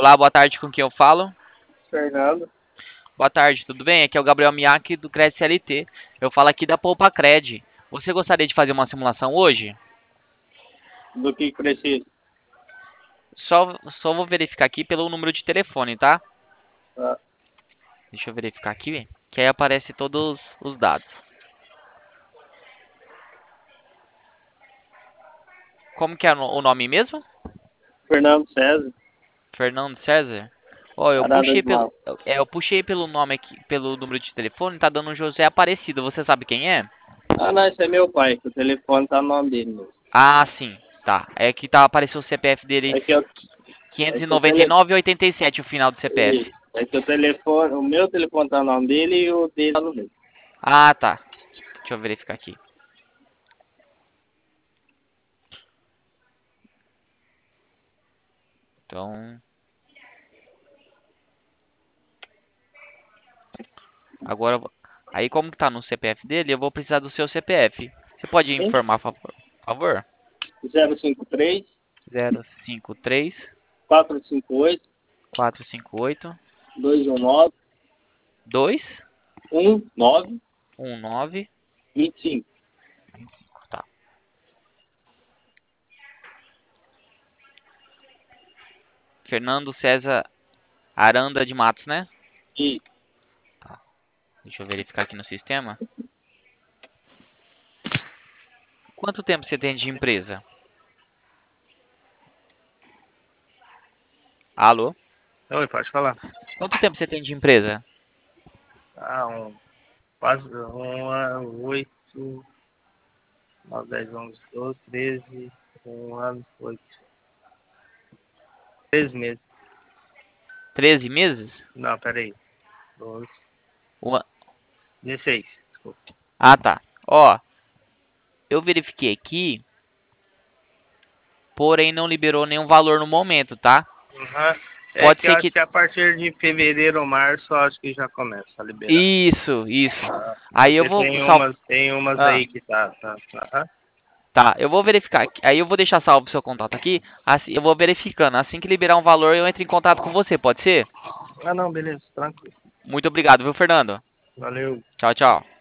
Olá, boa tarde, com quem eu falo? Fernando, Boa tarde, tudo bem? Aqui é o Gabriel Miyake do Cred CLT. Eu falo aqui da Poupa Cred. Você gostaria de fazer uma simulação hoje? do que precisa? Só vou verificar aqui pelo número de telefone, tá? Tá. Deixa eu verificar aqui, que aí aparece todos os dados. Como que é o nome mesmo? Fernando César, Fernando César? Ó, Arada de Mal. eu puxei pelo nome aqui, pelo número de telefone, tá dando José Aparecido. Você sabe quem é? Ah, não, esse é meu pai, que o telefone tá no nome dele mesmo. Ah, sim, tá. É que tá apareceu o CPF dele É que, eu, é que o telefone, 599,87 o final do CPF. é que o telefone, o meu telefone tá no nome dele e o dele tá no meu. Ah, tá. Deixa eu verificar aqui. Então, agora, aí como que tá no CPF dele, eu vou precisar do seu CPF. Você pode Sim? informar, por favor? 053 053 458 458 219 19 219. 25. Tá. Fernando César Aranda de Matos, né? E Tá. Deixa eu verificar aqui no sistema. Quanto tempo você tem de empresa? Alô? Oi, pode falar. Quanto tempo você tem de empresa? Ah, quase 8, 9, 10, 11, 12, 13, 1 ano, 8, 13 meses. 13 meses? Não, peraí. 12, Uma... 16. Desculpa. Ah, tá. Ó, eu verifiquei aqui, porém não liberou nenhum valor no momento, tá? Uhum. É Pode que eu ser acho que... que a partir de fevereiro ou março, eu acho que já começa a liberar. Isso. Ah, Aí eu porque vou salvar... tem umas Ah, aí que tá. Aham. tá, eu vou verificar. Aí eu vou deixar salvo o seu contato aqui. Assim, eu vou verificando. Assim que liberar um valor, eu entro em contato com você, pode ser? Ah, não, beleza, tranquilo. Muito obrigado, viu, Fernando? Valeu. Tchau, tchau.